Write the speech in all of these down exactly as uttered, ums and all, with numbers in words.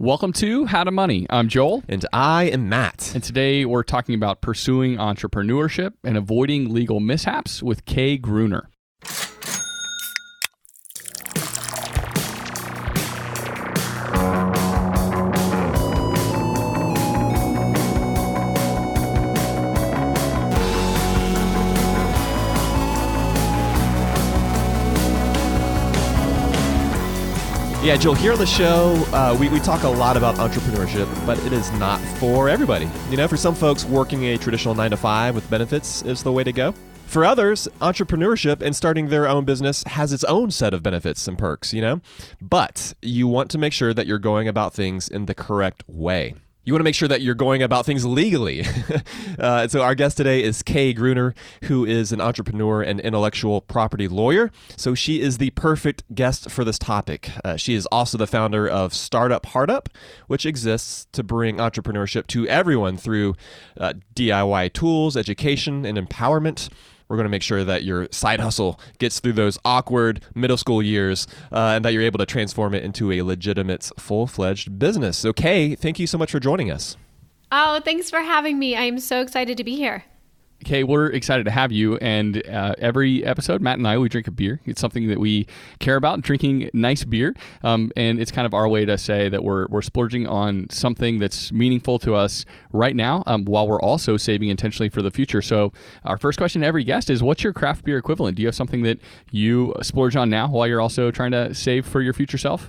Welcome to How to Money. I'm Joel. And I am Matt. And today we're talking about pursuing entrepreneurship and avoiding legal mishaps with Kay Gruner. Yeah, Joel, here on the show, uh, we, we talk a lot about entrepreneurship, but it is not for everybody. You know, for some folks, working a traditional nine to five with benefits is the way to go. For others, entrepreneurship and starting their own business has its own set of benefits and perks, you know? But you want to make sure that you're going about things in the correct way. You want to make sure that you're going about things legally. uh, so our guest today is Kay Gruner, who is an entrepreneur and intellectual property lawyer. So she is the perfect guest for this topic. Uh, she is also the founder of Startup Hardup, which exists to bring entrepreneurship to everyone through uh, D I Y tools, education, and empowerment. We're going to make sure that your side hustle gets through those awkward middle school years uh, and that you're able to transform it into a legitimate, full-fledged business. So, Kay, thank you so much for joining us. Oh, thanks for having me. I'm so excited to be here. Kay, we're excited to have you. And uh, every episode, Matt and I, we drink a beer. It's something that we care about, drinking nice beer. Um, and it's kind of our way to say that we're we're splurging on something that's meaningful to us right now, um, while we're also saving intentionally for the future. So our first question to every guest is, what's your craft beer equivalent? Do you have something that you splurge on now while you're also trying to save for your future self?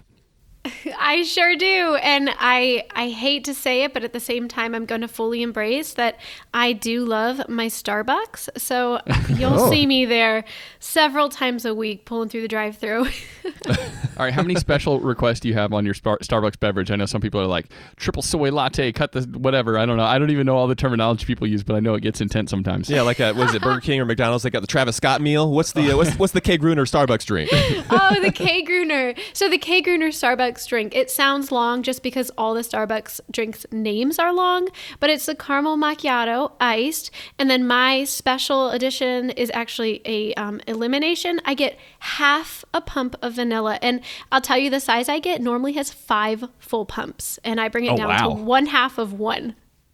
I sure do. And I I hate to say it, but at the same time, I'm going to fully embrace that I do love my Starbucks. So you'll oh. see me there several times a week pulling through the drive-thru. All right. How many special requests do you have on your Star- Starbucks beverage? I know some people are like triple soy latte, cut the whatever. I don't know. I don't even know all the terminology people use, but I know it gets intense sometimes. Yeah, like a, what is it, Burger King or McDonald's? They got the Travis Scott meal. What's the uh, what's, what's the Kay Gruner Starbucks drink? Oh, the Kay Gruner. So the Kay Gruner Starbucks drink, it sounds long just because all the Starbucks drinks names are long, but it's the caramel macchiato iced, and then my special edition is actually a um, elimination. I get half a pump of vanilla, and I'll tell you the size I get normally has five full pumps, and I bring it oh, down wow. to one half of one.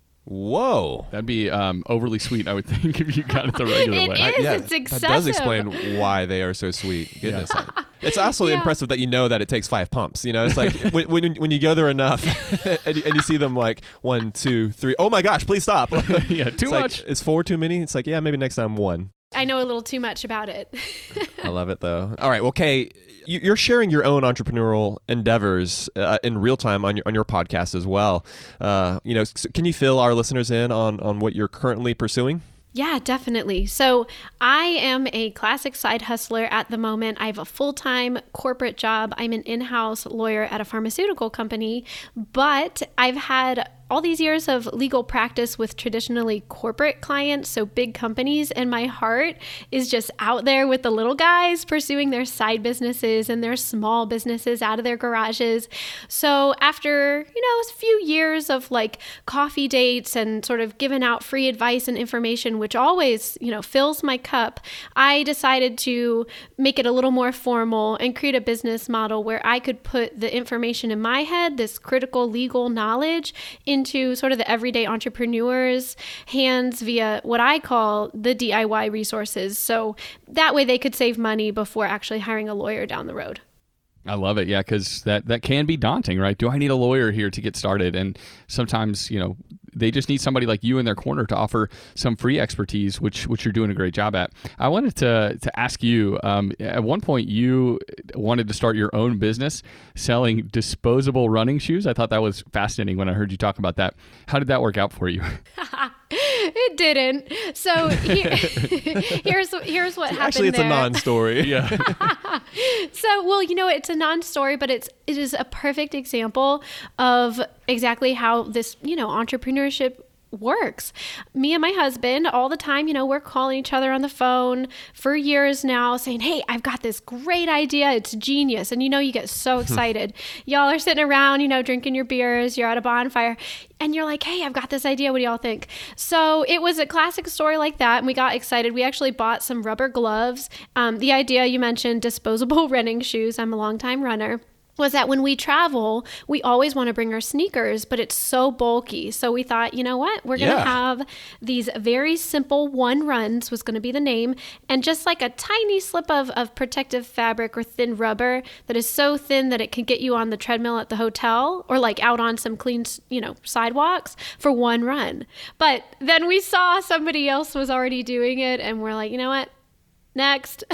Whoa. That'd be um, overly sweet, I would think, if you got it the regular it way. It is. Yeah, it's excessive. That does explain why they are so sweet. Goodness. Yeah. It's also yeah. impressive that you know that it takes five pumps. You know, it's like when when, when you go there enough and, you, and you see them like one, two, three. Oh my gosh, please stop. yeah, too it's much. Like, is four too many? It's like, yeah, maybe next time one. I know a little too much about it. I love it, though. All right. Well, Kay, you're sharing your own entrepreneurial endeavors uh, in real time on your on your podcast as well. Uh, you know, so can you fill our listeners in on on what you're currently pursuing? Yeah, definitely. So I am a classic side hustler at the moment. I have a full-time corporate job. I'm an in-house lawyer at a pharmaceutical company, but I've had all these years of legal practice with traditionally corporate clients, so big companies, and my heart is just out there with the little guys pursuing their side businesses and their small businesses out of their garages. So after, you know, a few years of like coffee dates and sort of giving out free advice and information, which always, you know, fills my cup, I decided to make it a little more formal and create a business model where I could put the information in my head, this critical legal knowledge, in into sort of the everyday entrepreneur's hands via what I call the D I Y resources. So that way they could save money before actually hiring a lawyer down the road. I love it. Yeah, because that, that can be daunting, right? Do I need a lawyer here to get started? And sometimes, you know, they just need somebody like you in their corner to offer some free expertise, which which you're doing a great job at. I wanted to to ask you, um, at one point you wanted to start your own business selling disposable running shoes. I thought that was fascinating when I heard you talk about that. How did that work out for you? It didn't. So here, here's here's what See, happened. Actually, it's there. a non-story. Yeah. So, well, you know, it's a non-story, but it's it is a perfect example of exactly how this, you know, entrepreneurship works. Me and my husband all the time, you know, we're calling each other on the phone for years now saying, hey, I've got this great idea. It's genius. And, you know, you get so excited. Y'all are sitting around, you know, drinking your beers. You're at a bonfire and you're like, hey, I've got this idea. What do y'all think? So it was a classic story like that. And we got excited. We actually bought some rubber gloves. Um, the idea you mentioned, disposable running shoes. I'm a longtime runner. was that when we travel, we always want to bring our sneakers, but it's so bulky. So we thought, you know what? We're going to Yeah. have these very simple one runs was going to be the name. And just like a tiny slip of, of protective fabric or thin rubber that is so thin that it can get you on the treadmill at the hotel or like out on some clean, you know, sidewalks for one run. But then we saw somebody else was already doing it and we're like, you know what? Next.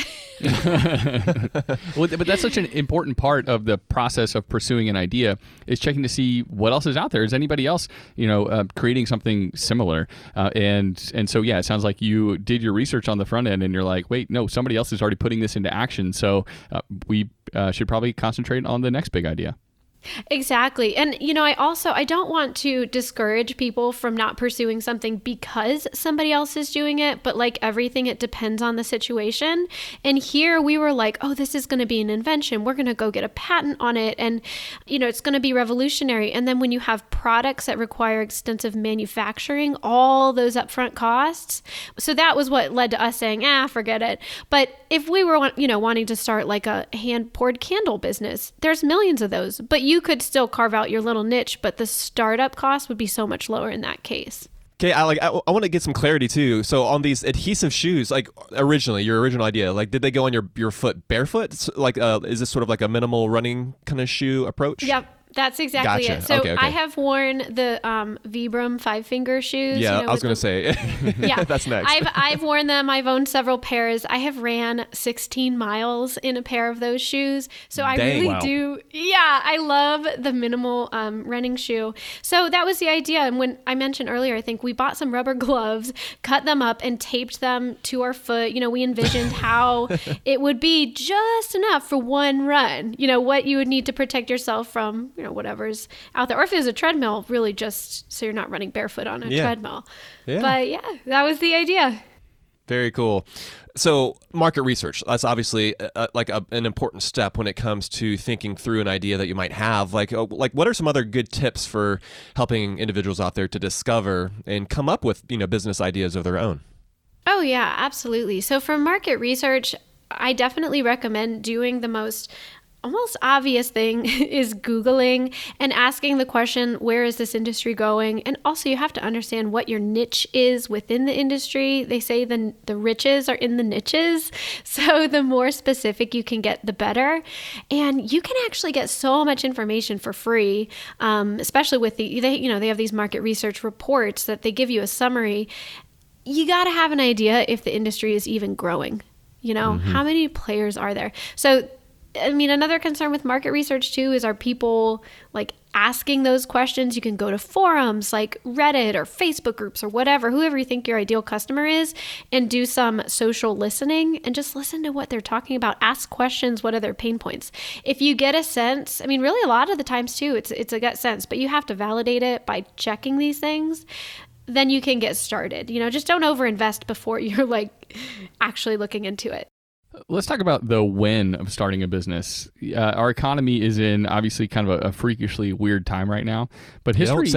Well, but that's such an important part of the process of pursuing an idea is checking to see what else is out there. Is anybody else, you know, uh, creating something similar? Uh, and and so, yeah, it sounds like you did your research on the front end and you're like, wait, no, somebody else is already putting this into action. So uh, we uh, should probably concentrate on the next big idea. Exactly. And, you know, I also, I don't want to discourage people from not pursuing something because somebody else is doing it, but like everything, it depends on the situation. And here we were like, oh, this is going to be an invention. We're going to go get a patent on it. And, you know, it's going to be revolutionary. And then when you have products that require extensive manufacturing, all those upfront costs. So that was what led to us saying, ah, forget it. But if we were, you know, wanting to start like a hand poured candle business, there's millions of those, but you could still carve out your little niche, but the startup cost would be so much lower in that case. Okay, I like. I, I want to get some clarity too. So on these adhesive shoes, like originally, your original idea, like did they go on your your foot barefoot? So, like, uh, is this sort of like a minimal running kind of shoe approach? Yep. That's exactly Gotcha. it. So Okay, okay. I have worn the um, Vibram five finger shoes. Yeah, you know, I was with going to the- say. Yeah, That's next. I've I've worn them. I've owned several pairs. I have ran sixteen miles in a pair of those shoes. So I Dang. really Wow. do. Yeah, I love the minimal um, running shoe. So that was the idea. And when I mentioned earlier, I think we bought some rubber gloves, cut them up, and taped them to our foot. You know, we envisioned how it would be just enough for one run. You know, what you would need to protect yourself from, you know, whatever's out there. Or if it was a treadmill, really just so you're not running barefoot on a Yeah. treadmill. Yeah. But yeah, that was the idea. Very cool. So market research, that's obviously uh, like a, an important step when it comes to thinking through an idea that you might have. Like, uh, like what are some other good tips for helping individuals out there to discover and come up with, you know, business ideas of their own? Oh yeah, absolutely. So for market research, I definitely recommend doing the most almost obvious thing is Googling and asking the question, where is this industry going? And also you have to understand what your niche is within the industry. They say the, the riches are in the niches. So the more specific you can get, the better. And you can actually get so much information for free, um, especially with the, they, you know, they have these market research reports that they give you a summary. You got to have an idea if the industry is even growing. You know, mm-hmm. How many players are there? So I mean, another concern with market research too is are people like asking those questions? You can go to forums like Reddit or Facebook groups or whatever, whoever you think your ideal customer is, and do some social listening and just listen to what they're talking about. Ask questions. What are their pain points? If you get a sense, I mean, really a lot of the times too, it's it's a gut sense, but you have to validate it by checking these things. Then you can get started. You know, just don't overinvest before you're like actually looking into it. Let's talk about the when of starting a business. Uh, our economy is in obviously kind of a, a freakishly weird time right now, but history. You don't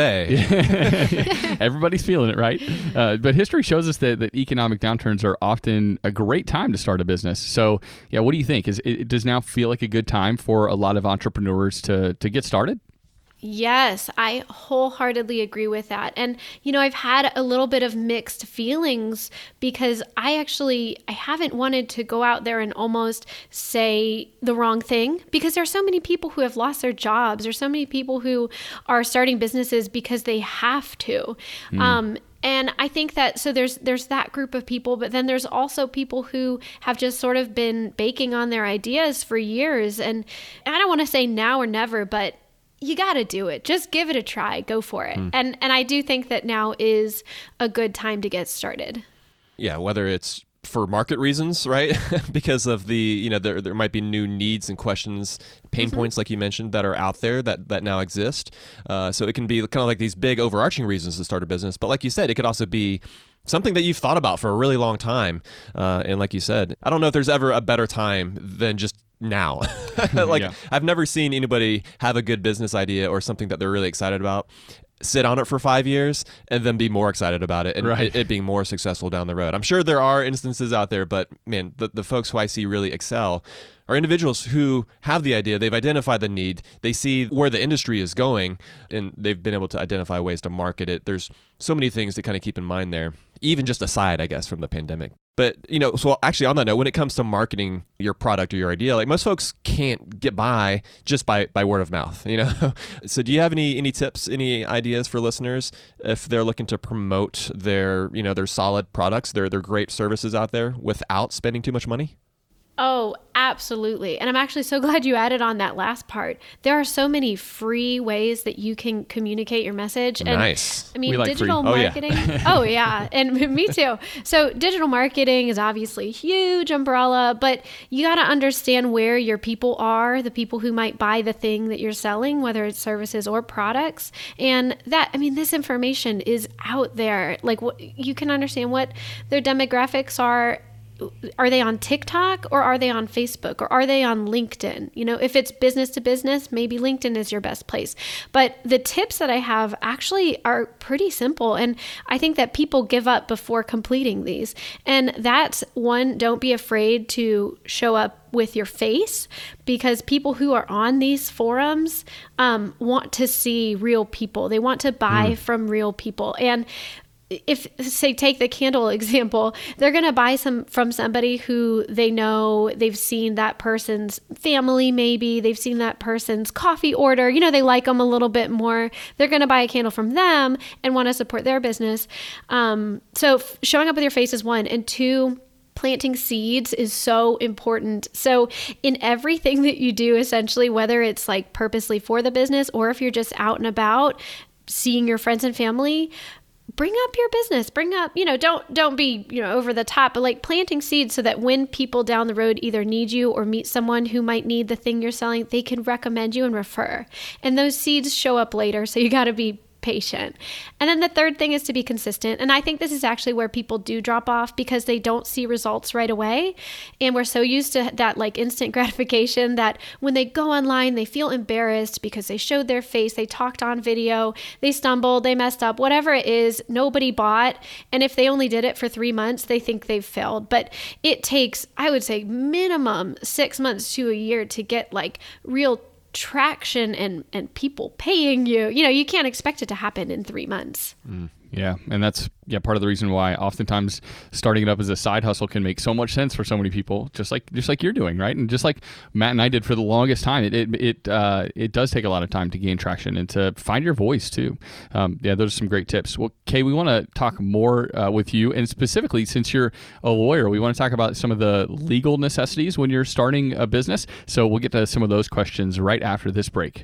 say. Everybody's feeling it, right? Uh, but history shows us that, that economic downturns are often a great time to start a business. So, yeah, what do you think? Is it, it does now feel like a good time for a lot of entrepreneurs to to get started? Yes, I wholeheartedly agree with that. And, you know, I've had a little bit of mixed feelings because I actually, I haven't wanted to go out there and almost say the wrong thing because there are so many people who have lost their jobs. There's so many people who are starting businesses because they have to. Mm. Um, And I think that, so there's there's that group of people, but then there's also people who have just sort of been baking on their ideas for years. And I don't want to say now or never, but you got to do it. Just give it a try. Go for it. Mm. And and I do think that now is a good time to get started. Yeah, whether it's for market reasons, right? Because of the, you know, there there might be new needs and questions, pain mm-hmm. points, like you mentioned, that are out there that, that now exist. Uh, so it can be kind of like these big overarching reasons to start a business. But like you said, it could also be something that you've thought about for a really long time. Uh, and like you said, I don't know if there's ever a better time than just now. Like yeah. I've never seen anybody have a good business idea or something that they're really excited about sit on it for five years and then be more excited about it and Right. it, it being more successful down the road. I'm sure there are instances out there, but man, the, the folks who I see really excel are individuals who have the idea, they've identified the need, they see where the industry is going, and they've been able to identify ways to market it. There's so many things to kind of keep in mind there, even just aside, I guess, from the pandemic. But, you know, so actually on that note, when it comes to marketing your product or your idea, like most folks can't get by just by, by word of mouth, you know? So do you have any, any tips, any ideas for listeners if they're looking to promote their, you know, their solid products, their, their great services out there without spending too much money? Oh, absolutely. And I'm actually so glad you added on that last part. There are so many free ways that you can communicate your message. And Nice. I mean, We like digital free. Oh, yeah. marketing. Oh, yeah. And me too. So digital marketing is obviously a huge umbrella, but you got to understand where your people are, the people who might buy the thing that you're selling, whether it's services or products. And that, I mean, this information is out there. Like what, you can understand what their demographics are. Are they on TikTok or are they on Facebook or are they on LinkedIn? You know, if it's business to business, maybe LinkedIn is your best place. But the tips that I have actually are pretty simple. And I think that people give up before completing these. And that's one, don't be afraid to show up with your face, because people who are on these forums um, want to see real people. They want to buy mm. from real people. And if, say, take the candle example, they're going to buy some from somebody who they know, they've seen that person's family, maybe they've seen that person's coffee order, you know, they like them a little bit more. They're going to buy a candle from them and want to support their business. Um, so f- showing up with your face is one. And two, planting seeds is so important. So in everything that you do, essentially, whether it's like purposely for the business or if you're just out and about seeing your friends and family, bring up your business, bring up, you know, don't, don't be, you know, over the top, but like planting seeds so that when people down the road either need you or meet someone who might need the thing you're selling, they can recommend you and refer. And those seeds show up later. So you got to be patient. And then the third thing is to be consistent. And I think this is actually where people do drop off because they don't see results right away. And we're so used to that like instant gratification that when they go online, they feel embarrassed because they showed their face, they talked on video, they stumbled, they messed up, whatever it is, nobody bought. And if they only did it for three months, they think they've failed. But it takes, I would say, minimum six months to a year to get like real traction and and people paying you. You know, you can't expect it to happen in three months. Mm, yeah, and that's yeah part of the reason why oftentimes starting it up as a side hustle can make so much sense for so many people, just like just like you're doing, right? And just like Matt and I did for the longest time, it it it, uh, it does take a lot of time to gain traction and to find your voice too. Um, yeah, those are some great tips. Well, Kay, we want to talk more uh, with you, and specifically since you're a lawyer, we want to talk about some of the legal necessities when you're starting a business. So we'll get to some of those questions right after this break.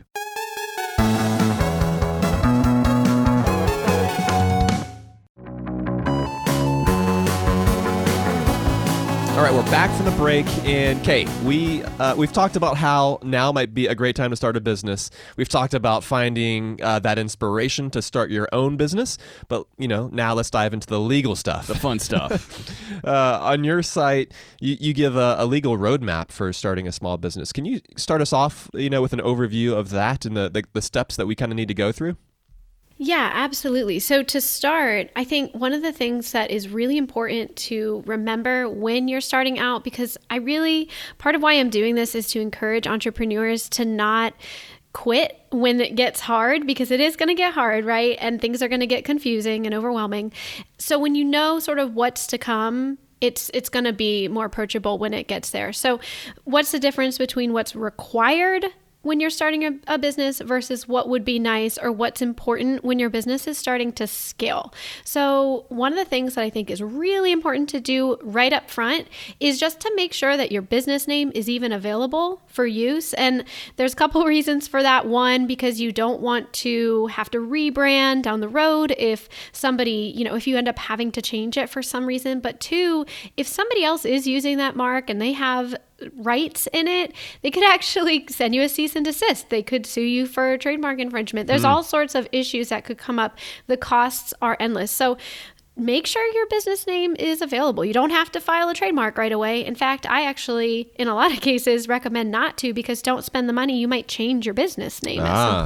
All right, we're back from the break, and Kay, we uh, we've talked about how now might be a great time to start a business. We've talked about finding uh, that inspiration to start your own business, but you know, now let's dive into the legal stuff, the fun stuff. uh, on your site, you, you give a, a legal roadmap for starting a small business. Can you start us off, you know, with an overview of that and the the, the steps that we kind of need to go through? Yeah, absolutely. So to start, I think one of the things that is really important to remember when you're starting out, because I really, part of why I'm doing this is to encourage entrepreneurs to not quit when it gets hard, because it is going to get hard, right? And things are going to get confusing and overwhelming. So when you know sort of what's to come, it's it's going to be more approachable when it gets there. So what's the difference between what's required when you're starting a, a business versus what would be nice or what's important when your business is starting to scale? So one of the things that I think is really important to do right up front is just to make sure that your business name is even available for use. And there's a couple reasons for that. One, because you don't want to have to rebrand down the road if somebody, you know, if you end up having to change it for some reason. But two, if somebody else is using that mark and they have rights in it, they could actually send you a cease and desist. They could sue you for trademark infringement. There's mm. all sorts of issues that could come up. The costs are endless. So make sure your business name is available. You don't have to file a trademark right away. In fact, I actually, in a lot of cases, recommend not to, because don't spend the money. You might change your business name ah. at some point.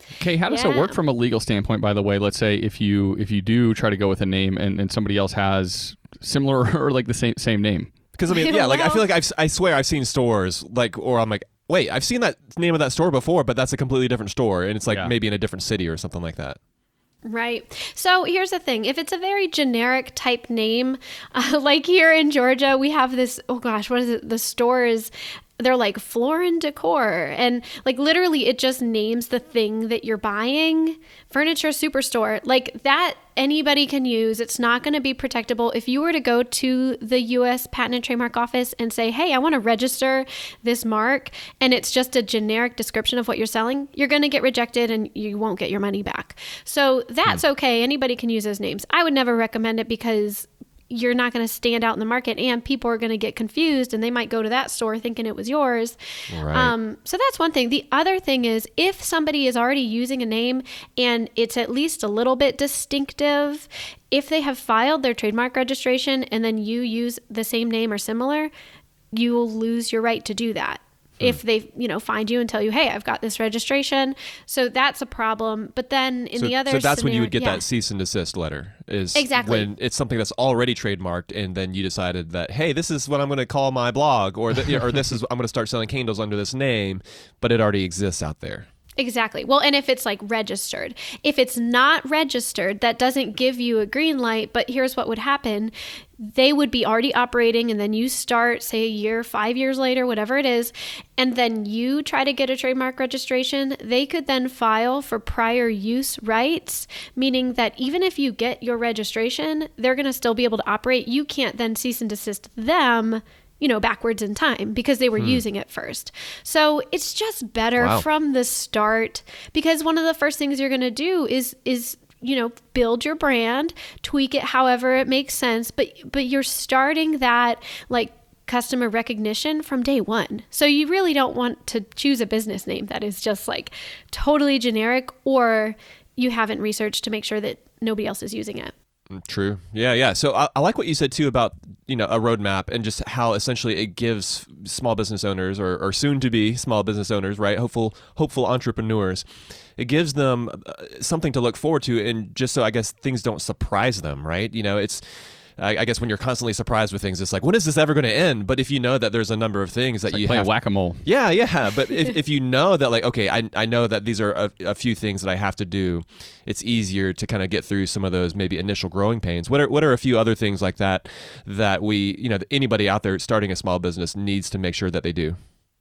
Okay, how does Yeah. it work from a legal standpoint, by the way? Let's say if you if you do try to go with a name and, and somebody else has similar or like the same same name. Because I mean, yeah, like I Well- feel like I've, I swear I've seen stores like, or I'm like, wait, I've seen that name of that store before, but that's a completely different store, and it's like Yeah. maybe in a different city or something like that. Right. So here's the thing. If it's a very generic type name, uh, like here in Georgia, we have this, oh gosh, what is it? The stores, they're like Floor and Decor. And like literally it just names the thing that you're buying. Furniture Superstore. Like that anybody can use. It's not going to be protectable. If you were to go to the U S Patent and Trademark Office and say, hey, I want to register this mark, and it's just a generic description of what you're selling, you're going to get rejected and you won't get your money back. So that's okay. Anybody can use those names. I would never recommend it because you're not going to stand out in the market and people are going to get confused and they might go to that store thinking it was yours. Right. Um, so that's one thing. The other thing is if somebody is already using a name and it's at least a little bit distinctive, if they have filed their trademark registration and then you use the same name or similar, you will lose your right to do that. If they, you know, find you and tell you, hey, I've got this registration. So that's a problem. But then in so, the other so that's when you scenario- would get yeah. that cease and desist letter is Exactly. when it's something that's already trademarked and then you decided that, hey, this is what I'm going to call my blog or, th- or this is, I'm going to start selling candles under this name, but it already exists out there. Exactly. Well, and if it's like registered, if it's not registered, that doesn't give you a green light. But here's what would happen. They would be already operating and then you start, say a year, five years later, whatever it is, and then you try to get a trademark registration. They could then file for prior use rights, meaning that even if you get your registration, they're going to still be able to operate. You can't then cease and desist them, you know, backwards in time because they were using it first. So it's just better Wow. from the start, because one of the first things you're going to do is, is, you know, build your brand, tweak it however it makes sense, but, but you're starting that like customer recognition from day one. So you really don't want to choose a business name that is just like totally generic, or you haven't researched to make sure that nobody else is using it. True. Yeah, yeah. So I, I like what you said too about, you know, a roadmap and just how essentially it gives small business owners or, or soon to be small business owners, right? Hopeful, hopeful entrepreneurs. It gives them uh, something to look forward to, and just so I guess things don't surprise them, right? You know, it's, I, I guess when you're constantly surprised with things, it's like, when is this ever going to end? But if you know that there's a number of things that Like you playing have whack-a-mole. Yeah, yeah. But if, if you know that, like, okay, I, I know that these are a, a few things that I have to do, it's easier to kind of get through some of those maybe initial growing pains. What are what are a few other things like that that we, you know, anybody out there starting a small business needs to make sure that they do?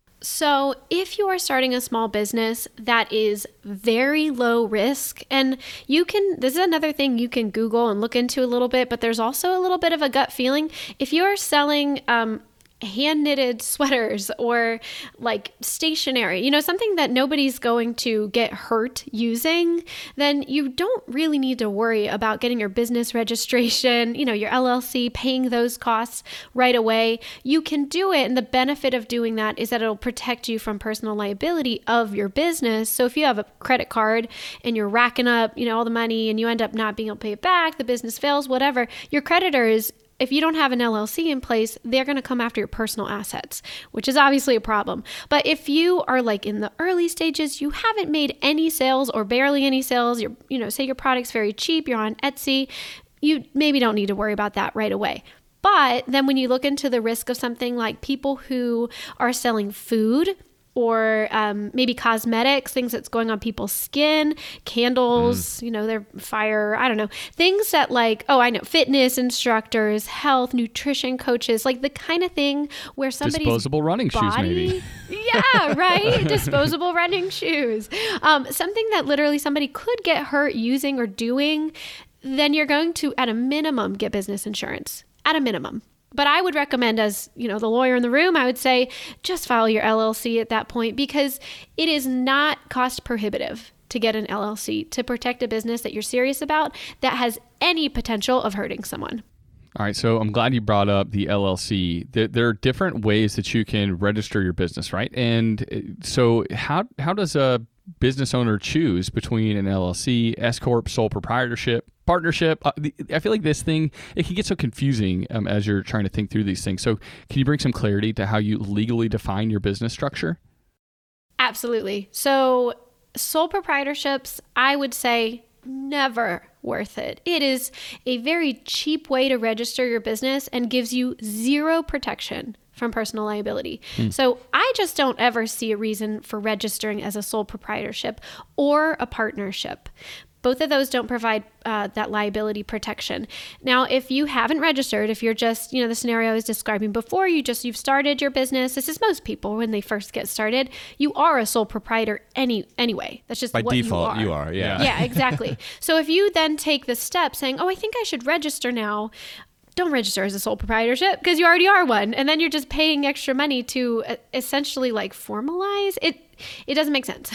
So if you are starting a small business that is very low risk, and you can, this is another thing you can Google and look into a little bit, but there's also a little bit of a gut feeling. If you are selling um, hand knitted sweaters or like stationery, you know, something that nobody's going to get hurt using, then you don't really need to worry about getting your business registration, you know, your L L C, paying those costs right away. You can do it. And the benefit of doing that is that it'll protect you from personal liability of your business. So if you have a credit card and you're racking up, you know, all the money and you end up not being able to pay it back, the business fails, whatever, your creditors, if you don't have an L L C in place, they're going to come after your personal assets, which is obviously a problem. But if you are like in the early stages, you haven't made any sales or barely any sales, you're, you know, say your product's very cheap, you're on Etsy, you maybe don't need to worry about that right away. But then when you look into the risk of something like people who are selling food, or um, maybe cosmetics, things that's going on people's skin, candles, mm. you know, they're fire, I don't know, things that like, oh, I know, fitness instructors, health, nutrition coaches, like the kind of thing where somebody's disposable running body, shoes, maybe. Yeah, right. Disposable running shoes. Um, something that literally somebody could get hurt using or doing, then you're going to, at a minimum, get business insurance. At a minimum. But I would recommend, as you know, the lawyer in the room, I would say just file your L L C at that point, because it is not cost prohibitive to get an L L C to protect a business that you're serious about that has any potential of hurting someone. All right, so I'm glad you brought up the L L C. There, there are different ways that you can register your business, right? And so how how does a business owner choose between an L L C, S corp, sole proprietorship, partnership? Uh, the, I feel like this thing, it can get so confusing um, as you're trying to think through these things. So can you bring some clarity to how you legally define your business structure? Absolutely. So sole proprietorships, I would say never worth it. It is a very cheap way to register your business and gives you zero protection from personal liability. Mm. So I just don't ever see a reason for registering as a sole proprietorship or a partnership. Both of those don't provide uh, that liability protection. Now, if you haven't registered, if you're just, you know, the scenario I was describing before, you just, you've started your business. This is most people when they first get started. You are a sole proprietor any anyway. That's just by what default, you are. you are, yeah. Yeah, exactly. So if you then take the step saying, oh, I think I should register now, don't register as a sole proprietorship because you already are one. And then you're just paying extra money to uh, essentially like formalize it. It doesn't make sense.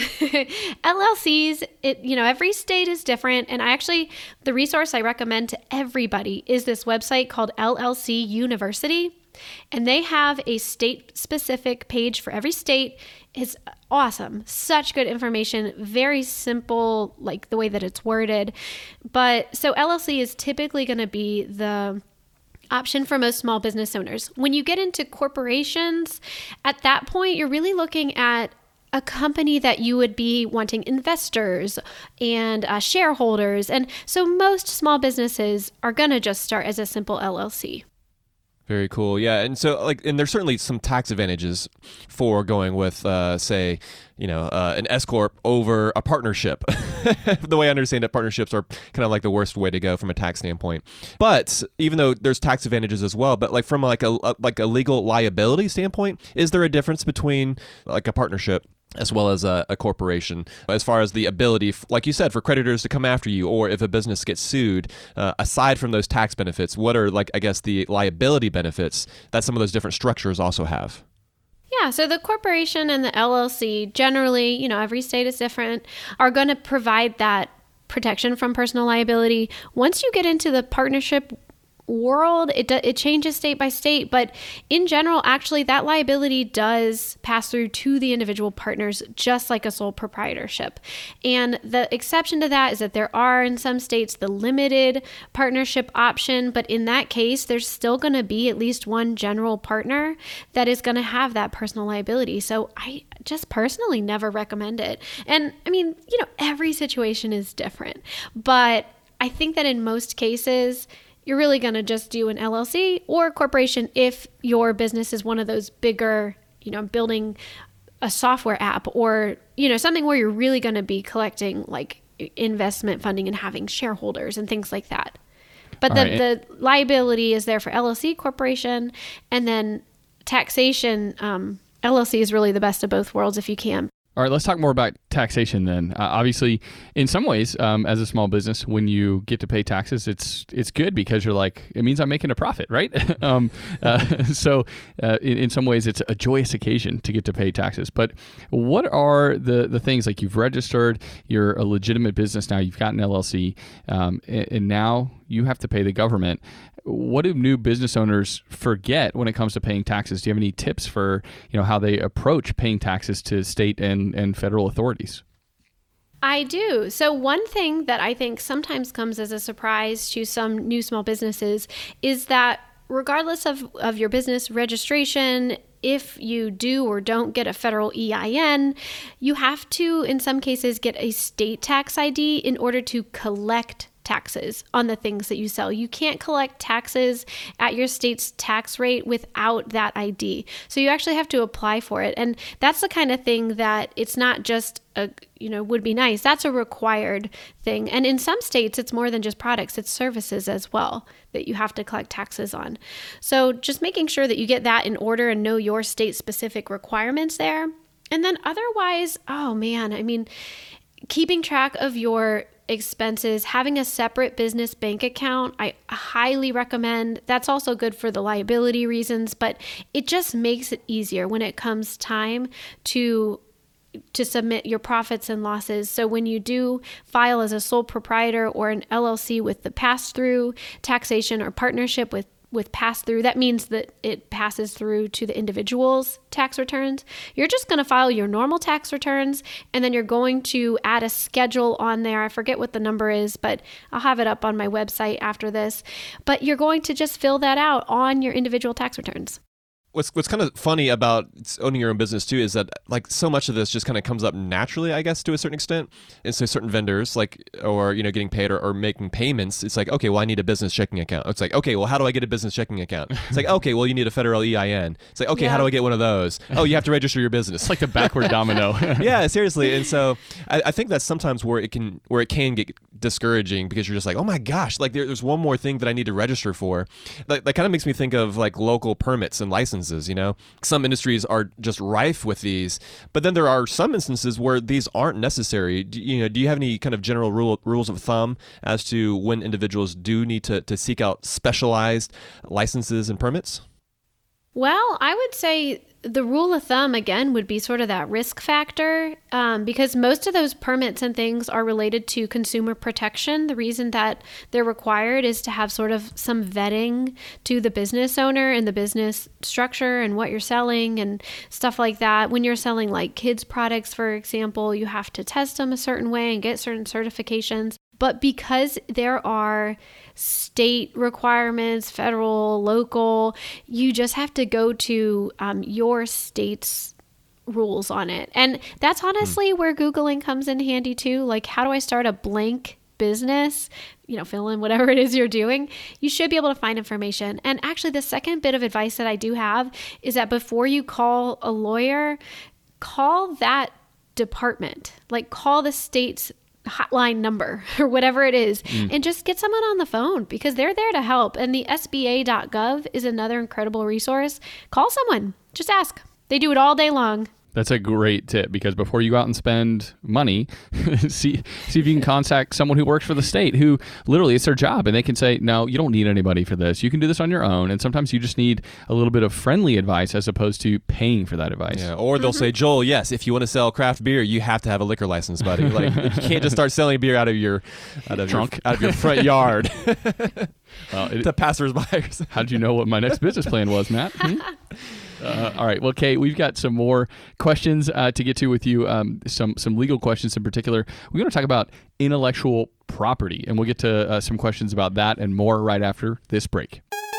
L L Cs, it, you know, every state is different. And I actually, the resource I recommend to everybody is this website called L L C University. And they have a state specific page for every state. It's awesome. Such good information. Very simple, like the way that it's worded. But so L L C is typically going to be the option for most small business owners. When you get into corporations, at that point, you're really looking at a company that you would be wanting investors and uh, shareholders. And so most small businesses are going to just start as a simple L L C. Very cool. Yeah. And so like, and there's certainly some tax advantages for going with, uh, say, you know, uh, an S corp over a partnership. The way I understand it, partnerships are kind of like the worst way to go from a tax standpoint. But even though there's tax advantages as well, but like from like a, a like a legal liability standpoint, is there a difference between like a partnership as well as a, a corporation, as far as the ability, like you said, for creditors to come after you, or if a business gets sued, uh, aside from those tax benefits, what are, like, I guess, the liability benefits that some of those different structures also have? Yeah, so the corporation and the L L C, generally, you know, every state is different, are going to provide that protection from personal liability. Once you get into the partnership world, it do, it changes state by state, but in general, actually, that liability does pass through to the individual partners, just like a sole proprietorship. And the exception to that is that there are in some states the limited partnership option, but in that case, there's still going to be at least one general partner that is going to have that personal liability. So I just personally never recommend it. And I mean, you know, every situation is different, but I think that in most cases, you're really going to just do an L L C or a corporation if your business is one of those bigger, you know, building a software app or, you know, something where you're really going to be collecting like investment funding and having shareholders and things like that. But the, right. the liability is there for L L C, corporation, and then taxation. Um, L L C is really the best of both worlds if you can. All right, let's talk more about taxation then. Uh, obviously, in some ways, um, as a small business, when you get to pay taxes, it's it's good because you're like, it means I'm making a profit, right? um, uh, so uh, in, in some ways, it's a joyous occasion to get to pay taxes. But what are the, the things, like you've registered, you're a legitimate business now, you've got an L L C, um, and, and now you have to pay the government. What do new business owners forget when it comes to paying taxes? Do you have any tips for, you know, how they approach paying taxes to state and, and federal authorities? I do. So one thing that I think sometimes comes as a surprise to some new small businesses is that regardless of, of your business registration, if you do or don't get a federal E I N, you have to, in some cases, get a state tax I D in order to collect taxes on the things that you sell. You can't collect taxes at your state's tax rate without that I D. So you actually have to apply for it. And that's the kind of thing that it's not just a, you know, would be nice. That's a required thing. And in some states, it's more than just products, it's services as well that you have to collect taxes on. So just making sure that you get that in order and know your state specific requirements there. And then otherwise, oh man, I mean, keeping track of your expenses, having a separate business bank account, I highly recommend. That's also good for the liability reasons, but it just makes it easier when it comes time to to submit your profits and losses. So when you do file as a sole proprietor or an L L C with the pass-through taxation or partnership with with pass-through, that means that it passes through to the individual's tax returns. You're just going to file your normal tax returns, and then you're going to add a schedule on there. I forget what the number is, but I'll have it up on my website after this. But you're going to just fill that out on your individual tax returns. What's what's kind of funny about owning your own business too is that like so much of this just kind of comes up naturally, I guess, to a certain extent. And so certain vendors like, or, you know, getting paid or, or making payments, it's like, okay, well, I need a business checking account. It's like, okay, well, how do I get a business checking account? It's like, okay, well, you need a federal E I N. It's like, okay, Yeah. how do I get one of those? Oh, you have to register your business. It's like the backward domino. Yeah, seriously. And so I, I think that's sometimes where it can where it can get discouraging because you're just like, oh my gosh, like there, there's one more thing that I need to register for. That, that kind of makes me think of like local permits and licenses, you know? Some industries are just rife with these, but then there are some instances where these aren't necessary. Do, you know, do you have any kind of general rule, rules of thumb as to when individuals do need to, to seek out specialized licenses and permits? Well, I would say the rule of thumb, again, would be sort of that risk factor, um, because most of those permits and things are related to consumer protection. The reason that they're required is to have sort of some vetting to the business owner and the business structure and what you're selling and stuff like that. When you're selling like kids products, for example, you have to test them a certain way and get certain certifications. But because there are state requirements, federal, local, you just have to go to um, your state's rules on it. And that's honestly mm. where Googling comes in handy too. Like, how do I start a blank business? You know, fill in whatever it is you're doing. You should be able to find information. And actually, the second bit of advice that I do have is that before you call a lawyer, call that department, like call the state's hotline number or whatever it is, mm. and just get someone on the phone because they're there to help. And the S B A dot gov is another incredible resource. Call someone, just ask. They do it all day long. That's a great tip because before you go out and spend money, see see if you can contact someone who works for the state who literally it's their job and they can say, no, you don't need anybody for this. You can do this on your own. And sometimes you just need a little bit of friendly advice as opposed to paying for that advice. Yeah, or they'll mm-hmm. say, Joel, yes, if you want to sell craft beer, you have to have a liquor license, buddy. Like you can't just start selling beer out of your out of trunk, your, out of your front yard. Well, it, to passersby. How'd you know what my next business plan was, Matt? Hmm? Uh, all right. Well, Kate, we've got some more questions uh, to get to with you, um, some some legal questions in particular. We're going to talk about intellectual property, and we'll get to uh, some questions about that and more right after this break.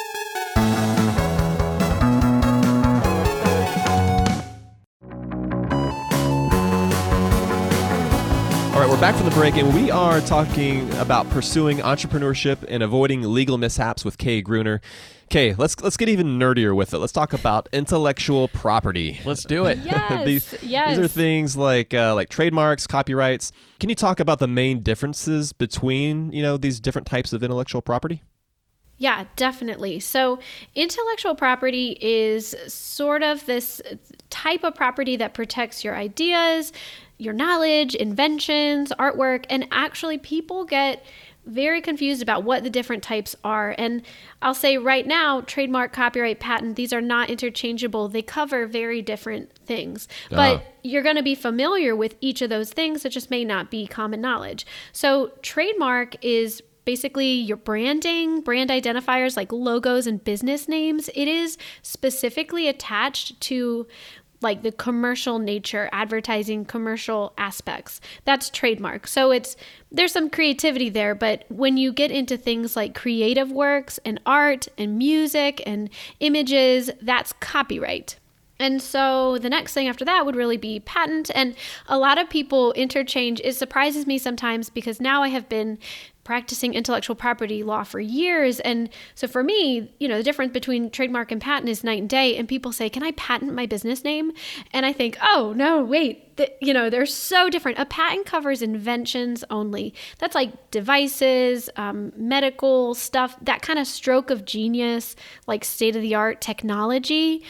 All right, we're back from the break, and we are talking about pursuing entrepreneurship and avoiding legal mishaps with Kay Gruner. Kay, let's let's get even nerdier with it. Let's talk about intellectual property. Let's do it. Yes, these, yes. These are things like uh, like trademarks, copyrights. Can you talk about the main differences between, you know, these different types of intellectual property? Yeah, definitely. So intellectual property is sort of this type of property that protects your ideas, your knowledge, inventions, artwork, and actually people get very confused about what the different types are. And I'll say right now, trademark, copyright, patent, these are not interchangeable. They cover very different things. Uh-huh. But you're going to be familiar with each of those things. It just may not be common knowledge. So trademark is basically your branding, brand identifiers like logos and business names. It is specifically attached to like the commercial nature, advertising, commercial aspects. That's trademark. So it's there's some creativity there, but when you get into things like creative works and art and music and images, that's copyright. And so the next thing after that would really be patent. And a lot of people interchange. It surprises me sometimes because now I have been practicing intellectual property law for years. And so for me, you know, the difference between trademark and patent is night and day. And people say, can I patent my business name? And I think, oh, no, wait, the, you know, they're so different. A patent covers inventions only. That's like devices, um, medical stuff, that kind of stroke of genius, like state-of-the-art technology.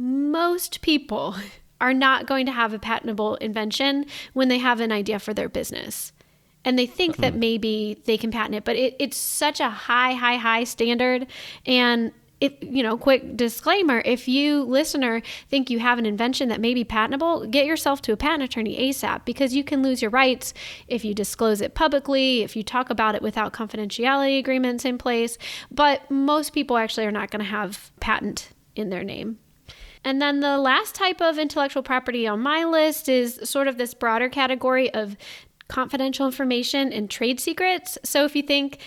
Most people are not going to have a patentable invention when they have an idea for their business. And they think that maybe they can patent it, but it, it's such a high, high, high standard. And if, you know, quick disclaimer, if you listener think you have an invention that may be patentable, get yourself to a patent attorney ASAP because you can lose your rights if you disclose it publicly, if you talk about it without confidentiality agreements in place. But most people actually are not going to have patent in their name. And then the last type of intellectual property on my list is sort of this broader category of confidential information and trade secrets. So if you think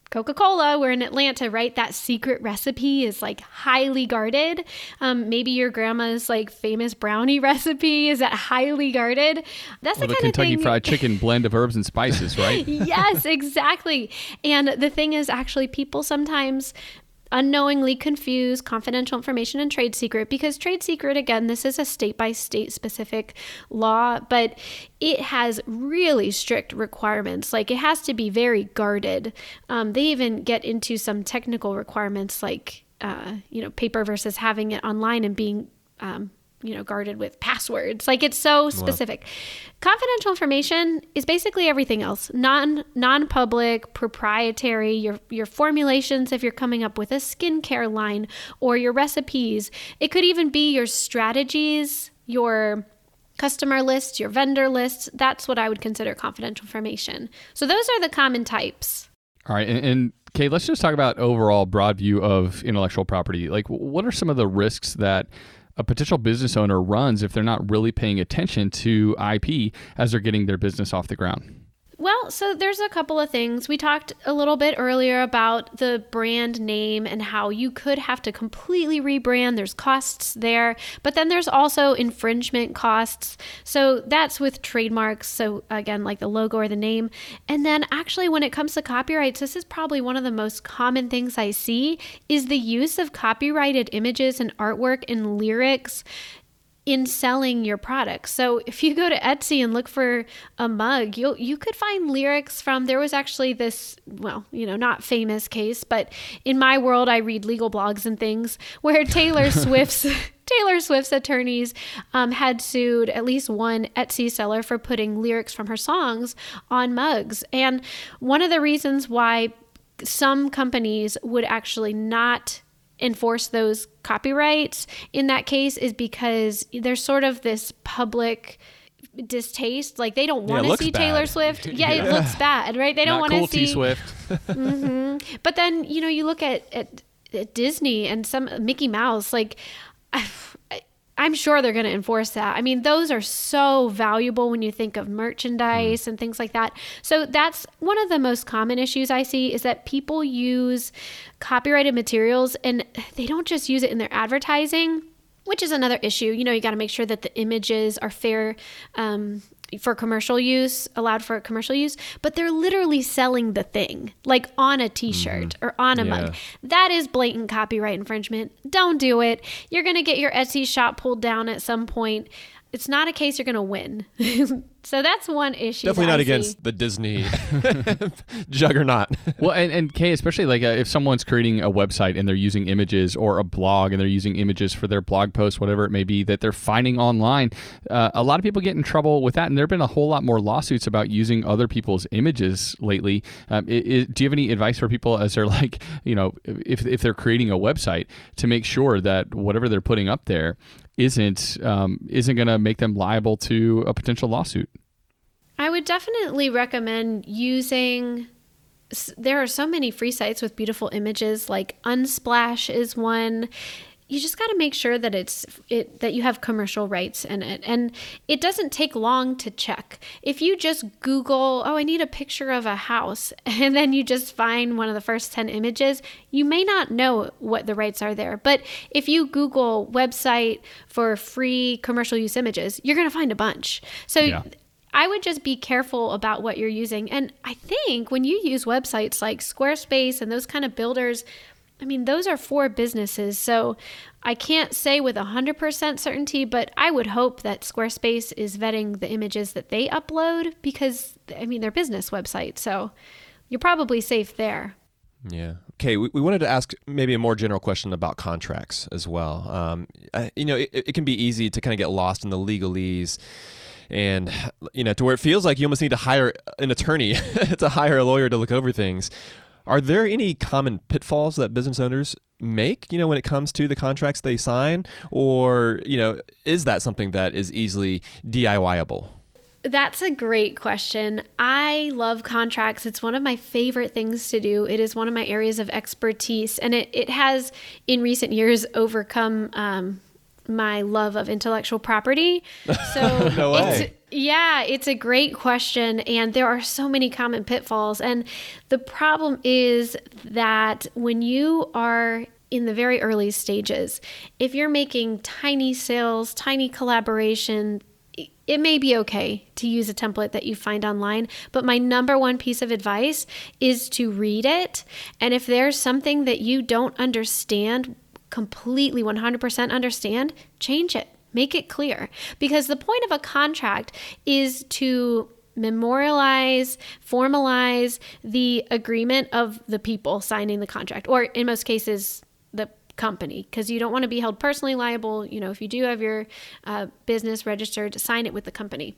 Coca-Cola, we're in Atlanta, right? That secret recipe is like highly guarded. Um, maybe your grandma's like famous brownie recipe is that highly guarded. That's or the, the kind Kentucky of thing. Fried Chicken blend of herbs and spices, right? Yes, exactly. And the thing is, actually, people sometimes unknowingly confuse confidential information and trade secret, because trade secret, again, this is a state by state specific law, but it has really strict requirements. Like, it has to be very guarded. Um, they even get into some technical requirements, like, uh, you know, paper versus having it online and being, um, you know, guarded with passwords. Like, it's so specific. Wow. Confidential information is basically everything else. Non, non-public, proprietary, your, your formulations if you're coming up with a skincare line, or your recipes. It could even be your strategies, your customer lists, your vendor lists. That's what I would consider confidential information. So those are the common types. All right. And, and Kay, let's just talk about overall broad view of intellectual property. Like, what are some of the risks that a potential business owner runs if they're not really paying attention to I P as they're getting their business off the ground? Well, so there's a couple of things. We talked a little bit earlier about the brand name and how you could have to completely rebrand. There's costs there, but then there's also infringement costs. So that's with trademarks. So again, like the logo or the name. And then actually when it comes to copyrights, this is probably one of the most common things I see is the use of copyrighted images and artwork and lyrics in selling your products. So if you go to Etsy and look for a mug, you you could find lyrics from, there was actually this, well, you know, not famous case, but in my world, I read legal blogs and things, where Taylor Swift's Taylor Swift's attorneys um, had sued at least one Etsy seller for putting lyrics from her songs on mugs. And one of the reasons why some companies would actually not enforce those copyrights in that case is because there's sort of this public distaste. Like, they don't want to yeah, see bad. Taylor Swift. Yeah, Yeah. it looks bad, right? They don't Not want to cool, see T-Swift. mm-hmm. But then, you know, you look at, at, at Disney and some Mickey Mouse, like, I, I'm sure they're going to enforce that. I mean, those are so valuable when you think of merchandise mm. and things like that. So that's one of the most common issues I see, is that people use copyrighted materials and they don't just use it in their advertising, which is another issue. You know, you got to make sure that the images are fair um, for commercial use, allowed for commercial use, but they're literally selling the thing, like on a t-shirt mm-hmm. or on a yeah. mug. That is blatant copyright infringement. Don't do it. You're going to get your Etsy shop pulled down at some point. It's not a case you're going to win. So that's one issue. Definitely not I against see. the Disney juggernaut. Well, and, and Kay, especially like uh, if someone's creating a website and they're using images, or a blog and they're using images for their blog post, whatever it may be, that they're finding online, uh, a lot of people get in trouble with that. And there have been a whole lot more lawsuits about using other people's images lately. Um, it, it, do you have any advice for people as they're like, you know, if, if they're creating a website, to make sure that whatever they're putting up there isn't um, isn't going to make them liable to a potential lawsuit? I would definitely recommend using, there are so many free sites with beautiful images, like Unsplash is one. You just got to make sure that it's it that you have commercial rights in it. And it doesn't take long to check. If you just Google, oh, I need a picture of a house, and then you just find one of the first ten images, you may not know what the rights are there. But if you Google website for free commercial use images, you're going to find a bunch. So yeah. I would just be careful about what you're using. And I think when you use websites like Squarespace and those kind of builders, I mean, those are for businesses. So I can't say with one hundred percent certainty, but I would hope that Squarespace is vetting the images that they upload, because, I mean, they're business websites. So you're probably safe there. Yeah. Okay. We, we wanted to ask maybe a more general question about contracts as well. Um, I, you know, it, it can be easy to kind of get lost in the legalese, and, you know, to where it feels like you almost need to hire an attorney to hire a lawyer to look over things. Are there any common pitfalls that business owners make, you know, when it comes to the contracts they sign? Or, you know, is that something that is easily DIY-able? That's a great question. I love contracts. It's one of my favorite things to do. It is one of my areas of expertise, and it, it has in recent years overcome um, my love of intellectual property. So no way. It's, Yeah, it's a great question. And there are so many common pitfalls. And the problem is that when you are in the very early stages, if you're making tiny sales, tiny collaboration, it may be okay to use a template that you find online, but my number one piece of advice is to read it. And if there's something that you don't understand, completely one hundred percent understand, change it, make it clear. Because the point of a contract is to memorialize, formalize the agreement of the people signing the contract, or in most cases, the company, because you don't want to be held personally liable. You know, if you do have your uh, business registered, sign it with the company.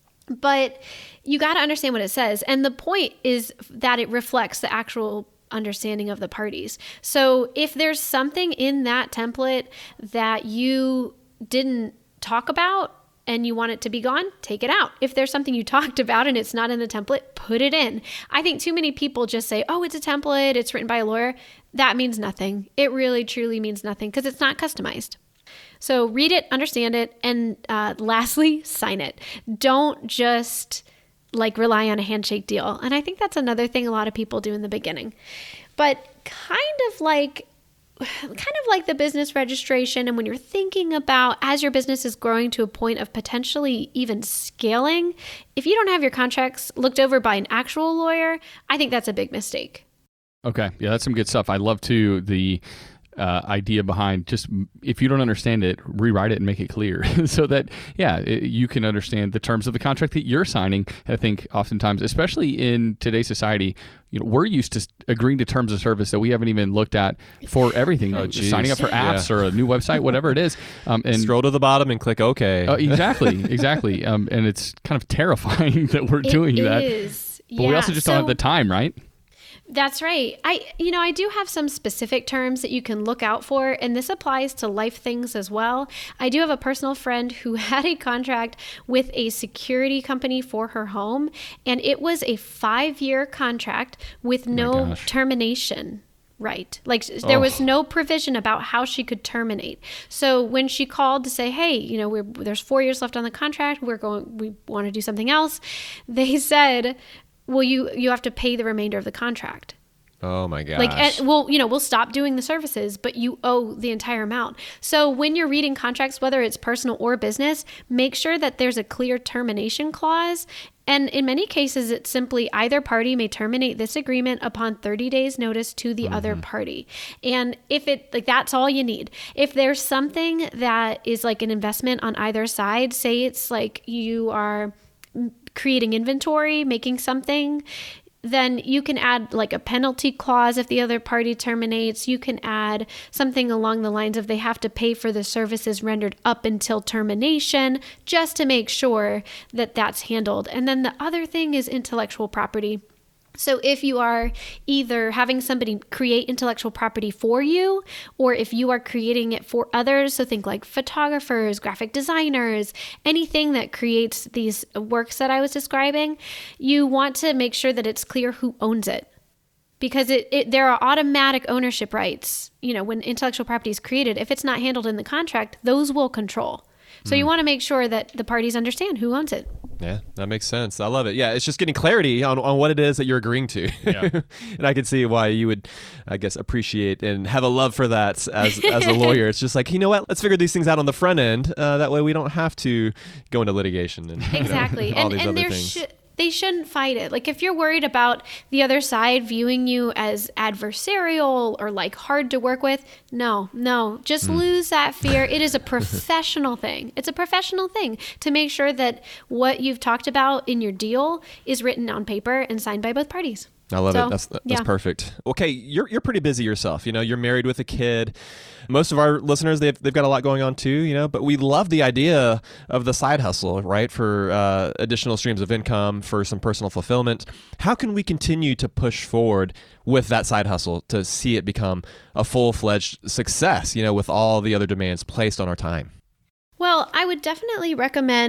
But you got to understand what it says. And the point is that it reflects the actual understanding of the parties. So if there's something in that template that you didn't talk about and you want it to be gone, take it out. If there's something you talked about and it's not in the template, put it in. I think too many people just say, oh, it's a template, it's written by a lawyer. That means nothing. It really, truly means nothing because it's not customized. So read it, understand it, and uh, lastly, sign it. Don't just like rely on a handshake deal. And I think that's another thing a lot of people do in the beginning. But kind of like kind of like the business registration, and when you're thinking about as your business is growing to a point of potentially even scaling, if you don't have your contracts looked over by an actual lawyer, I think that's a big mistake. Okay. Yeah, that's some good stuff. I love to the uh, idea behind just if you don't understand it, rewrite it and make it clear so that, yeah, it, you can understand the terms of the contract that you're signing. I think oftentimes, especially in today's society, you know, we're used to agreeing to terms of service that we haven't even looked at for everything. Oh, just signing up for apps yeah. or a new website, whatever it is. Um, and scroll to the bottom and click OK. Uh, exactly, exactly. Um, and it's kind of terrifying that we're it doing that. Is. But yeah. we also just so, don't have the time, right? That's right. I, you know, I do have some specific terms that you can look out for, and this applies to life things as well. I do have a personal friend who had a contract with a security company for her home, and it was a five-year contract with no termination. Right. Like there was Oh. no provision about how she could terminate. So when she called to say, hey, you know, we're, there's four years left on the contract, we're going, we want to do something else, they said, well, you, you have to pay the remainder of the contract. Oh my gosh. Like, and, well, you know, we'll stop doing the services, but you owe the entire amount. So when you're reading contracts, whether it's personal or business, make sure that there's a clear termination clause. And in many cases, it's simply either party may terminate this agreement upon thirty days notice to the mm-hmm. other party. And if it, like, that's all you need. If there's something that is like an investment on either side, say it's like you are creating inventory, making something, then you can add like a penalty clause if the other party terminates. You can add something along the lines of they have to pay for the services rendered up until termination, just to make sure that that's handled. And then the other thing is intellectual property. So if you are either having somebody create intellectual property for you, or if you are creating it for others, so think like photographers, graphic designers, anything that creates these works that I was describing, you want to make sure that it's clear who owns it. Because it, it there are automatic ownership rights. You know, when intellectual property is created, if it's not handled in the contract, those will control. So mm. you want to make sure that the parties understand who owns it. Yeah, that makes sense. I love it. Yeah, it's just getting clarity on, on what it is that you're agreeing to. Yeah. And I can see why you would, I guess, appreciate and have a love for that as as a lawyer. It's just like, you know what? Let's figure these things out on the front end. Uh, that way we don't have to go into litigation and exactly. you know, all and these and other there things. should they shouldn't fight it. Like if you're worried about the other side viewing you as adversarial or like hard to work with, no, no, just mm. lose that fear. It is a professional thing. It's a professional thing to make sure that what you've talked about in your deal is written on paper and signed by both parties. I love so, it. That's that's yeah. perfect. Okay, you're you're pretty busy yourself. You know, you're married with a kid. Most of our listeners, they've they've got a lot going on too. You know, but we love the idea of the side hustle, right? For uh, additional streams of income, for some personal fulfillment. How can we continue to push forward with that side hustle to see it become a full-fledged success? You know, with all the other demands placed on our time. Well, I would definitely recommend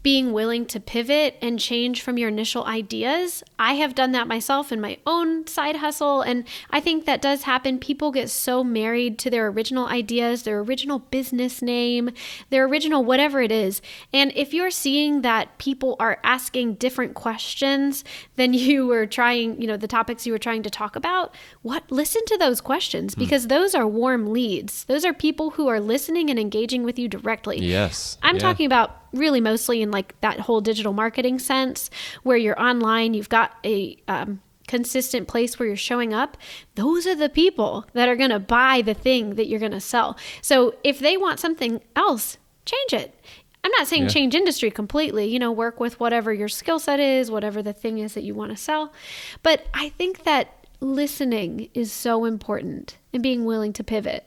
being willing to pivot and change from your initial ideas. I have done that myself in my own side hustle. And I think that does happen. People get so married to their original ideas, their original business name, their original whatever it is. And if you're seeing that people are asking different questions than you were trying, you know, the topics you were trying to talk about, what listen to those questions, because mm. those are warm leads. Those are people who are listening and engaging with you directly. Yes. I'm yeah. talking about really mostly in like that whole digital marketing sense where you're online, you've got a um, consistent place where you're showing up. Those are the people that are going to buy the thing that you're going to sell. So if they want something else, change it. I'm not saying yeah. change industry completely, you know, work with whatever your skill set is, whatever the thing is that you want to sell. But I think that listening is so important and being willing to pivot.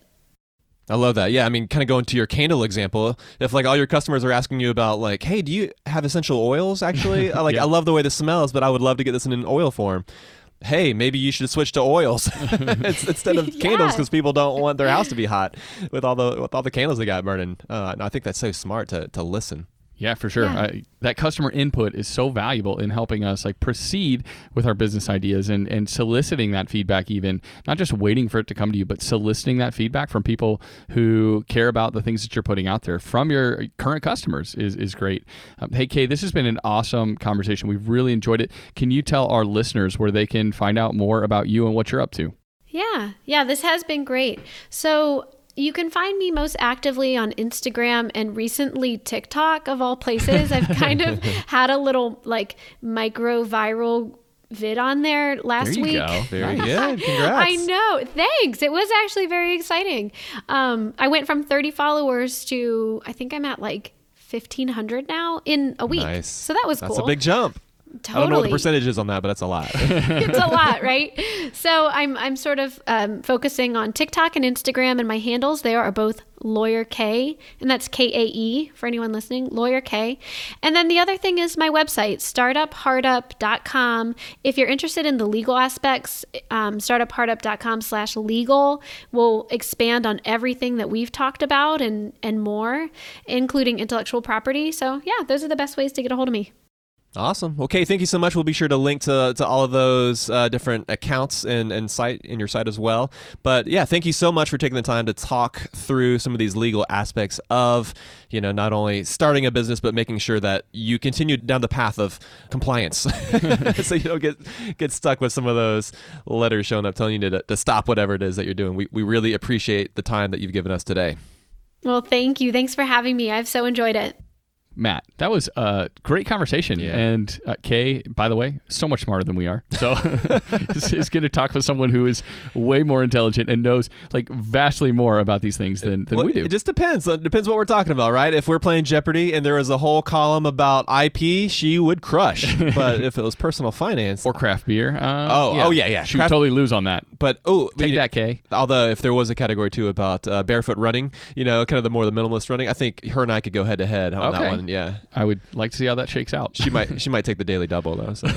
I love that. Yeah, I mean, kind of going to your candle example, if like all your customers are asking you about like, hey, do you have essential oils actually? like, yeah. I love the way this smells, but I would love to get this in an oil form. Hey, maybe you should switch to oils instead of yeah. candles because people don't want their house to be hot with all the with all the candles they got burning. Uh, and I think that's so smart to to listen. Yeah, for sure. Yeah. Uh, that customer input is so valuable in helping us like proceed with our business ideas and, and soliciting that feedback, even not just waiting for it to come to you, but soliciting that feedback from people who care about the things that you're putting out there from your current customers is, is great. Um, hey, Kay, this has been an awesome conversation. We've really enjoyed it. Can you tell our listeners where they can find out more about you and what you're up to? Yeah, yeah, this has been great. So you can find me most actively on Instagram and recently TikTok, of all places. I've kind of had a little like micro viral vid on there last there you week. Go. Very good. Congrats. I know. Thanks. It was actually very exciting. Um, I went from thirty followers to I think I'm at like fifteen hundred now in a week. Nice. So that was That's cool. That's a big jump. Totally. I don't know what the percentage is on that, but that's a lot. It's a lot, right? So I'm I'm sort of um, focusing on TikTok and Instagram, and my handles there are both Lawyer K, and that's K A E for anyone listening, Lawyer K. And then the other thing is my website, startup hardup dot com. If you're interested in the legal aspects, um, startup hardup dot com slash legal will expand on everything that we've talked about and and more, including intellectual property. So yeah, those are the best ways to get a hold of me. Awesome. Okay, thank you so much. We'll be sure to link to, to all of those uh, different accounts and, and site in your site as well. But yeah, thank you so much for taking the time to talk through some of these legal aspects of, you know, not only starting a business, but making sure that you continue down the path of compliance so you don't get get stuck with some of those letters showing up telling you to, to stop whatever it is that you're doing. We, we really appreciate the time that you've given us today. Well, thank you. Thanks for having me. I've so enjoyed it. Matt, that was a great conversation. Yeah. And uh, Kay, by the way, so much smarter than we are. So is, is going to talk with someone who is way more intelligent and knows like vastly more about these things than, than well, we do. It just depends. It depends what we're talking about, right? If we're playing Jeopardy and there was a whole column about I P, she would crush. But if it was personal finance or craft beer. Uh, oh, yeah. oh yeah, yeah. She craft, would totally lose on that. But oh, take we, that, Kay. Although if there was a category too about uh, barefoot running, you know, kind of the more the minimalist running, I think her and I could go head to head on okay. that one. Yeah, I would like to see how that shakes out. She might she might take the daily double though. So.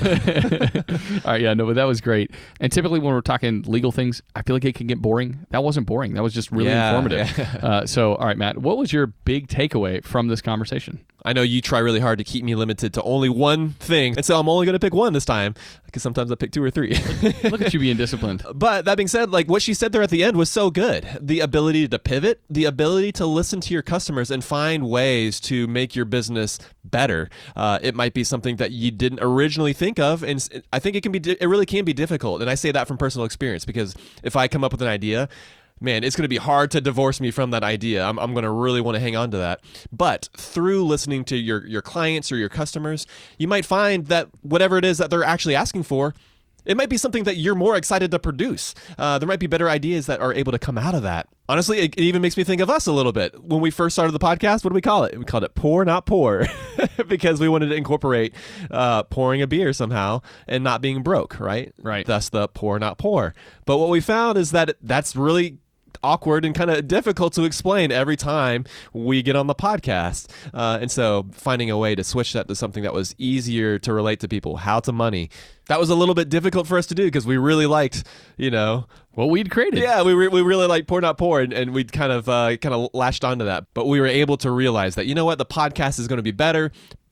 All right, yeah, no, but that was great. And typically when we're talking legal things, I feel like it can get boring. That wasn't boring. That was just really yeah, informative. Yeah. Uh, so, all right, Matt, what was your big takeaway from this conversation? I know you try really hard to keep me limited to only one thing, and so I'm only going to pick one this time because sometimes I pick two or three. Look at you being disciplined. But that being said, like what she said there at the end was so good. The ability to pivot, the ability to listen to your customers and find ways to make your business better. Uh, it might be something that you didn't originally think of, and I think it can be. It really can be difficult, and I say that from personal experience because if I come up with an idea, man, it's going to be hard to divorce me from that idea. I'm, I'm going to really want to hang on to that. But through listening to your, your clients or your customers, you might find that whatever it is that they're actually asking for, it might be something that you're more excited to produce. Uh, there might be better ideas that are able to come out of that. Honestly, it, it even makes me think of us a little bit. When we first started the podcast, what do we call it? We called it Pour Not Pour because we wanted to incorporate uh, pouring a beer somehow and not being broke, right? Right. Thus the Pour Not Pour. But what we found is that that's really awkward and kind of difficult to explain every time we get on the podcast. Uh, and so finding a way to switch that to something that was easier to relate to people, how to money, that was a little bit difficult for us to do because we really liked, you know, what we'd created. Yeah, we re- we really liked Pour Not Pour, and, and we'd kind of uh, kind of latched onto that. But we were able to realize that, you know what, the podcast is going to be better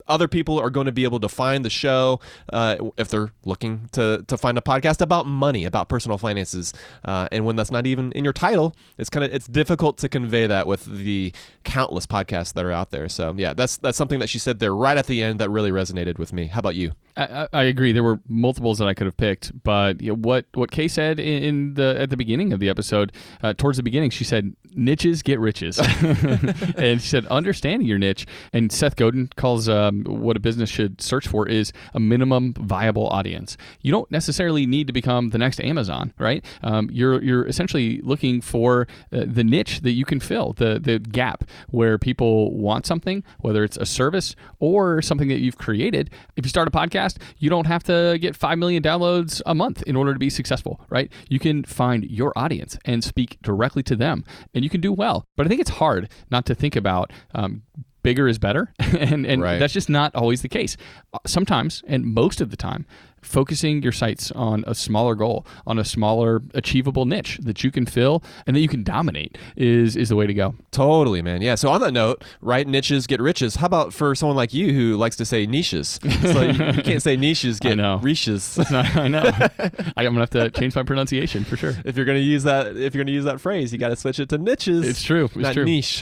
other people are going to be able to find the show uh, if they're looking to, to find a podcast about money, about personal finances. Uh, and when that's not even in your title, it's kind of it's difficult to convey that with the countless podcasts that are out there. So yeah, that's that's something that she said there right at the end that really resonated with me. How about you? I, I agree. There were multiples that I could have picked, but you know, what what Kay said in, in the at the beginning of the episode, uh, towards the beginning, she said, "Niches get riches," and she said, "Understanding your niche." And Seth Godin calls um, what a business should search for is a minimum viable audience. You don't necessarily need to become the next Amazon, right? Um, you're you're essentially looking for uh, the niche that you can fill, the the gap where people want something, whether it's a service or something that you've created. If you start a podcast, you don't have to get five million downloads a month in order to be successful, right? You can find your audience and speak directly to them, and you can do well. But I think it's hard not to think about um, bigger is better, and, and right. that's just not always the case. Sometimes, and most of the time, focusing your sights on a smaller goal, on a smaller achievable niche that you can fill and that you can dominate is is the way to go. Totally, man. Yeah. So on that note, right, niches get riches. How about for someone like you who likes to say niches? So you, you can't say niches get riches. I know. I'm gonna have to change my pronunciation for sure. If you're gonna use that, if you're gonna use that phrase, you got to switch it to niches. It's true. It's not true. niche.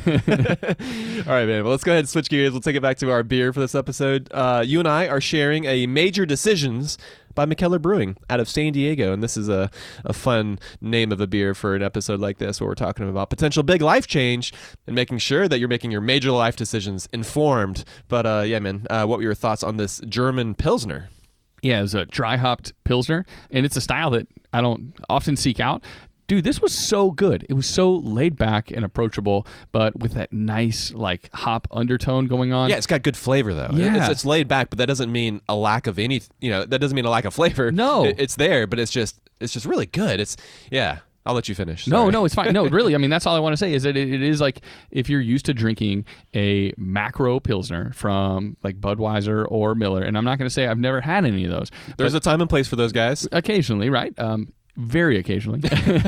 All right, man. Well, let's go ahead and switch gears. We'll take it back to our beer for this episode. Uh, you and I are sharing a Major Decisions by Mikkeller Brewing out of San Diego. And this is a, a fun name of a beer for an episode like this where we're talking about potential big life change and making sure that you're making your major life decisions informed. But uh, yeah, man, uh, what were your thoughts on this German Pilsner? Yeah, it was a dry hopped Pilsner, and it's a style that I don't often seek out. Dude, this was so good. It was so laid back and approachable, but with that nice like hop undertone going on. Yeah, it's got good flavor though. Yeah. It's, it's laid back, but that doesn't mean a lack of any, you know, that doesn't mean a lack of flavor. No. It, it's there, but it's just, it's just really good. It's, yeah. I'll let you finish. No, Sorry. no, it's fine. No, really, I mean, that's all I want to say is that it, it is like if you're used to drinking a macro Pilsner from like Budweiser or Miller, and I'm not going to say I've never had any of those. There's a time and place for those guys. Occasionally, right? Um, very occasionally.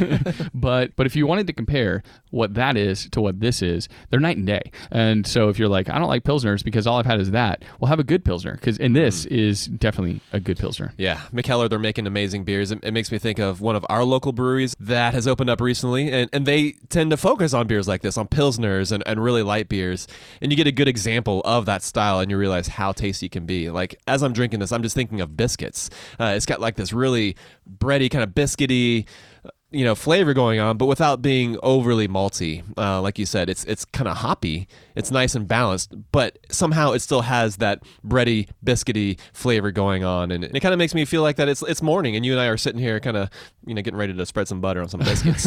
but but if you wanted to compare what that is to what this is, they're night and day. And so if you're like, I don't like Pilsners because all I've had is that, well, have a good Pilsner, because and this mm. is definitely a good Pilsner. Yeah, Mikkeller, they're making amazing beers. It, it makes me think of one of our local breweries that has opened up recently, and, and they tend to focus on beers like this, on Pilsners and, and really light beers. And you get a good example of that style, and you realize how tasty it can be. Like, as I'm drinking this, I'm just thinking of biscuits. Uh, it's got like this really bready kind of biscuity, you know, flavor going on, but without being overly malty. Uh, like you said, it's it's kind of hoppy. It's nice and balanced, but somehow it still has that bready, biscuity flavor going on, and it kind of makes me feel like that it's it's morning, and you and I are sitting here, kind of, you know, getting ready to spread some butter on some biscuits.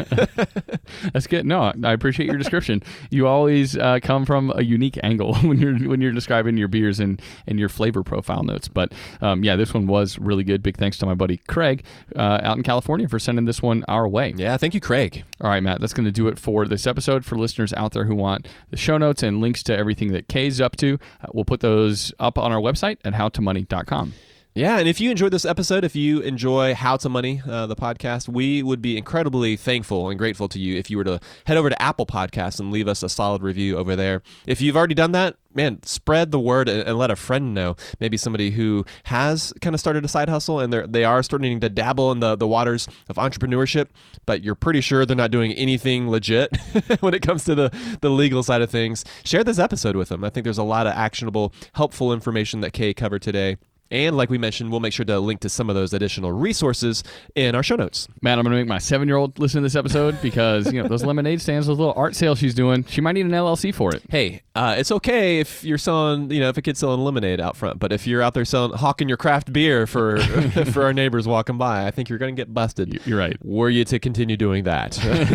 That's good. No, I appreciate your description. You always uh, come from a unique angle when you're when you're describing your beers and and your flavor profile notes. But um, yeah, this one was really good. Big thanks to my buddy Craig uh, out in California for sending this one our way. Yeah, thank you, Craig. All right, Matt, that's going to do it for this episode. For listeners out there who want the show notes and links to everything that Kay's up to, uh, we'll put those up on our website at how to money dot com. Yeah, and if you enjoyed this episode, if you enjoy How to Money, uh, the podcast, we would be incredibly thankful and grateful to you if you were to head over to Apple Podcasts and leave us a solid review over there. If you've already done that, man, spread the word and, and let a friend know. Maybe somebody who has kind of started a side hustle and they're, they are starting to dabble in the, the waters of entrepreneurship, but you're pretty sure they're not doing anything legit when it comes to the, the legal side of things. Share this episode with them. I think there's a lot of actionable, helpful information that Kay covered today. And like we mentioned, we'll make sure to link to some of those additional resources in our show notes. Man, I'm going to make my seven-year-old listen to this episode because, you know, those lemonade stands, those little art sales she's doing, she might need an L L C for it. Hey, uh, it's okay if you're selling, you know, if a kid's selling lemonade out front. But if you're out there selling, hawking your craft beer for for our neighbors walking by, I think you're going to get busted. You're right. Were you to continue doing that?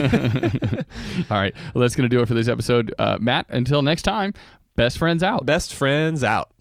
All right. Well, that's going to do it for this episode. Uh, Matt, until next time, best friends out. Best friends out.